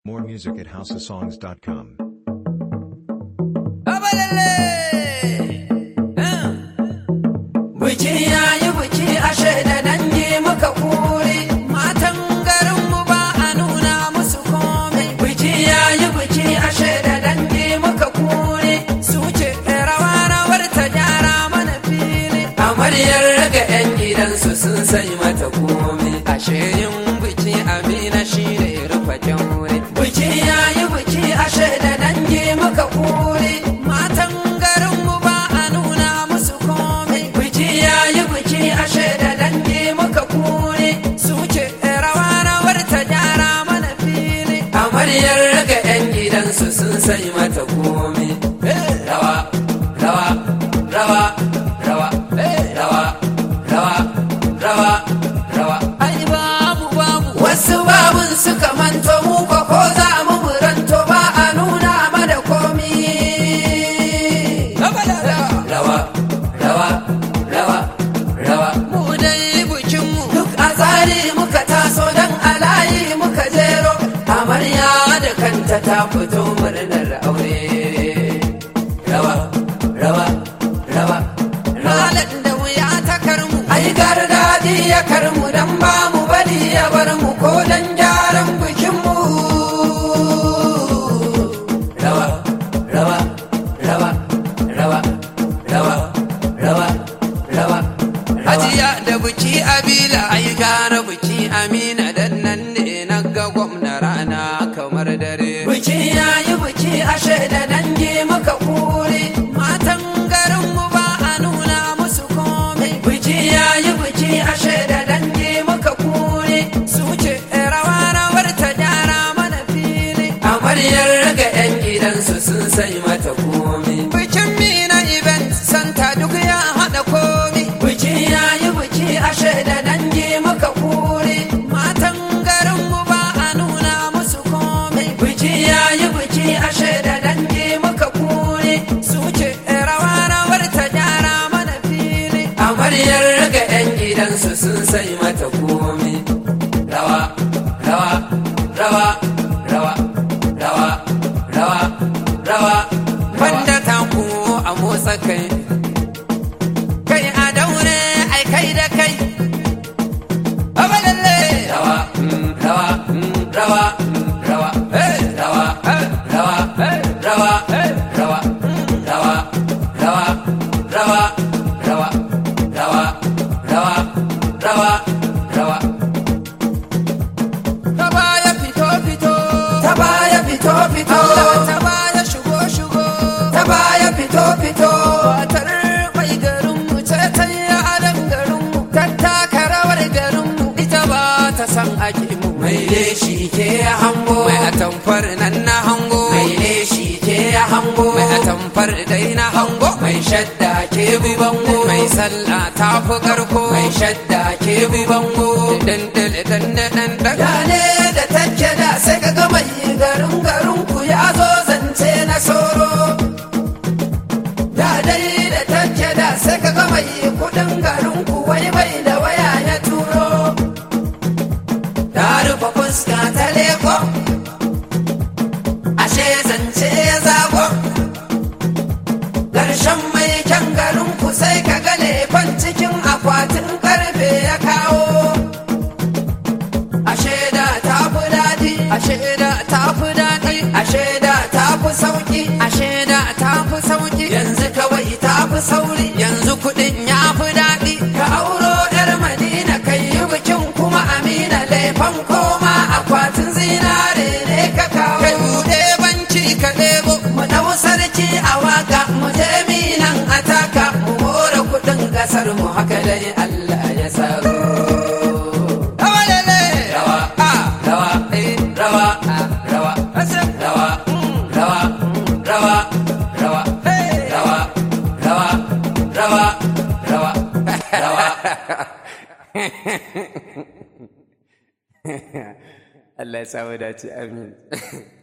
More music at houseofsongs.com. Biki yayi biki ashe da dangi muka kure matan garinmu ba a nuna musu komai. Biki yayi biki ashe da dangi muka kure suke rawar ta gyara mana fili. Amaryar raga 'yan gidansu sun sai mata komai. Ashe yin biki Amina shi ne rufa kyaure. Biki yayi biki ashe da dangi muka kure matan garinmu ba a nuna musu komai. Biki yayi biki ashe da dangi muka kure suke rawar ta gyara mana fili. Amaryar raga 'yan gidansu sun sai mata komai. Rawa rawa rawa rawa rawa rawa rawa rawa. Ai babu wasu babun suka manto mu ko za mu muranto ba a nuna mana komi. Rawa rawa rawa rawa mu dai bikin mu duk a tsari muka taso dan alayi muka jero. Amarya da kanta ta fito murnar aure. Rawa rawa rawa ralan da wuya ta karmu ai gardadi ya karmu dan ba mu bari ya bar mu ko dan gyaran bikin mu. Rawa rawa rawa rawa rawa rawa rawa hajiya da biki abila ai gara biki Amina dan nan ne na ga gwamna rana kamar dare. Biki yayi biki ashe da dangi muka kure matan garinmu ba a nuna musu komai. Biki yayi biki ashe da dangi muka kure suke rawar ta gyara mana fili. Amaryar raga 'yan gidansu sun sai mata komai. Bikin Mina event santa duk ya haɗa komi. Biki yayi biki ashe da dangi muka kure matan garinmu ba a nuna musu komai. Biki yayi biki ashe da dangi muka kure suke rawar ta gyara mana fili. Amaryar raga 'yan gidansu sun sai mata komai. Rawa rawa rawa rawa rawa rawa rawa banda taku a motsa kai kai a daure ai kai da kai. Abalalle rawa rawa rawa rawa rawa rawa rawa rawa rawa rawa rawa rawa rawa rawa rawa rawa. Ta baya fito fito ta baya fito fito ta baya shigo shigo ta baya fito fito. Matar mai garinmu ce ta yi adan garinmu ta taka rawar garinmu ita ba ta san ake mu. Mai leshi ke hango mai atamfar nan na hango mai leshi ke hango mai atamfar dai na hango mai shadda ke bi bango mai sallah ta fi karko mai shadda ke bi bango dandal dandadan dane da take da sai ka ga mai garin ku ya zo zance na soro. Da dai da take da sai ka ga mai kudin garin ku wai bai da waya ya turo. Ta rufe fuska ta leko ashe zance ya zago. Ƙarshen mai kyan garin ku sai ka ga lefan cikin akwatin karfe ya kawo. Ashe da ta fi daɗi ashe da ta fi daɗi ashe da ta fi sauki ashe da ta fi sauki. Yanzu kawai ta fi sauri yanzu kuɗin ya fi daɗi. Ka auro 'yar Madina kai yi bikin kuma Amina laifan koma akwatin zinare ne ka kawo. Kai buɗe banki ka ɗebo mu ɗau sarki a waka mu je Minan ataka mu more kuɗin ƙasar mu haka dai Allah ya tsaro. Rawa rawa rawa rawa rawa rawa rawa rawa rawa rawa rawa. Allah ya samu dace amin.